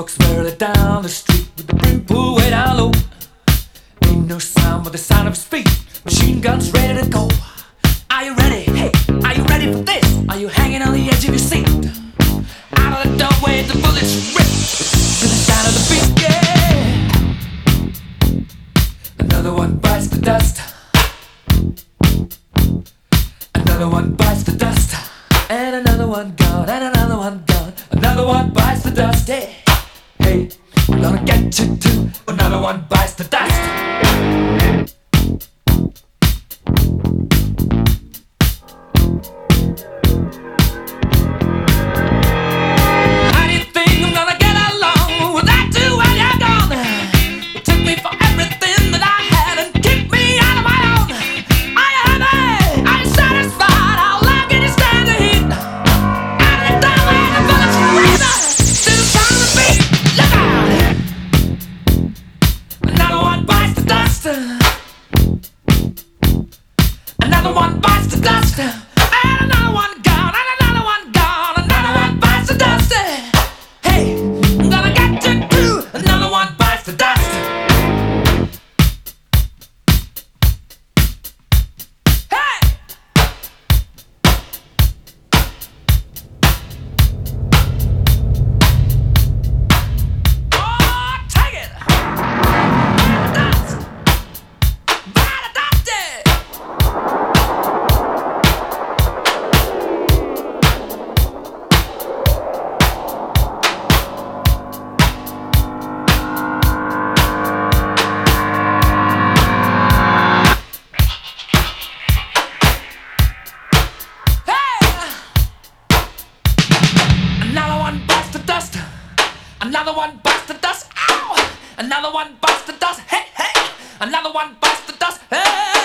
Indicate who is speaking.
Speaker 1: walks merrily down the street with the brim pulled way down low. Ain't no sound but the sound of his feet. Machine guns ready to go. Are you ready? Hey, are you ready for this? Are you hanging on the edge of your seat? Out of the doorway, the bullets rip to the sound of the beat. Yeah. Another one bites the dust. Another one bites the dust. And another one gone. And another one gone. Another one bites the dust. Hey, hey, I'm gonna get you too. Another one bites the dust. Another one bites the dust, and another one gone, and another one gone, another one bites the dust. Hey, I'm gonna get you too. Another one bites the dust. Hey, oh, take it. Dust. Bite the dust. Another one bites the dust. Ow! Another one bites the dust. Hey, hey! Another one bites the dust. Hey!